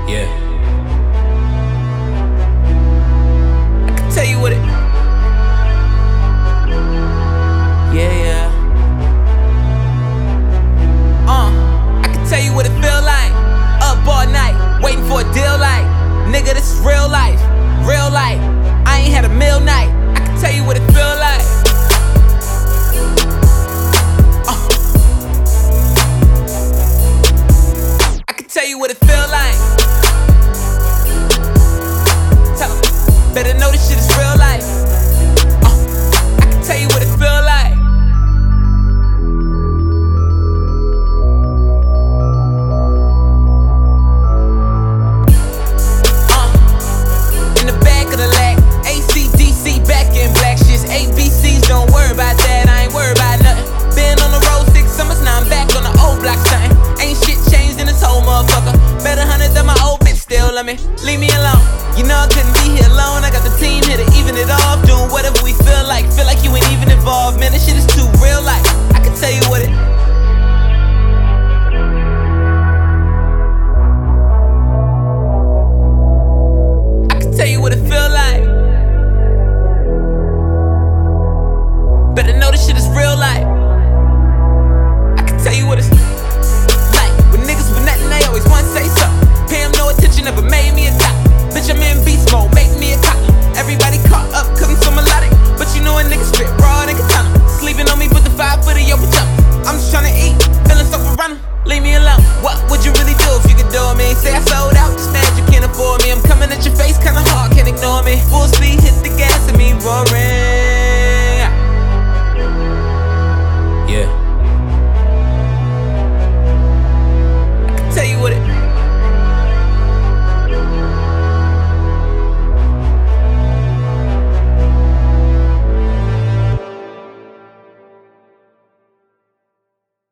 Yeah. I can tell you what it. Yeah. I can tell you what it feel like. Up all night, waiting for a deal like. Nigga, this is real life. Real life. I ain't had a meal night. I can tell you what it feel like. I can tell you what it feel like. Tell 'em, better know this shit is real life. I can tell you what it feel like. In the back of the lack, ACDC back in black shits. ABCs, don't worry about that, I ain't worried about nothing. Been on the road 6 summers, now I'm back on the old block stunting. Ain't shit changed in this whole motherfucker. Better 100 than my old bitch still love me. Leave me alone. You know I couldn't be here alone. I got the team here to even it off. Doing whatever we feel like you ain't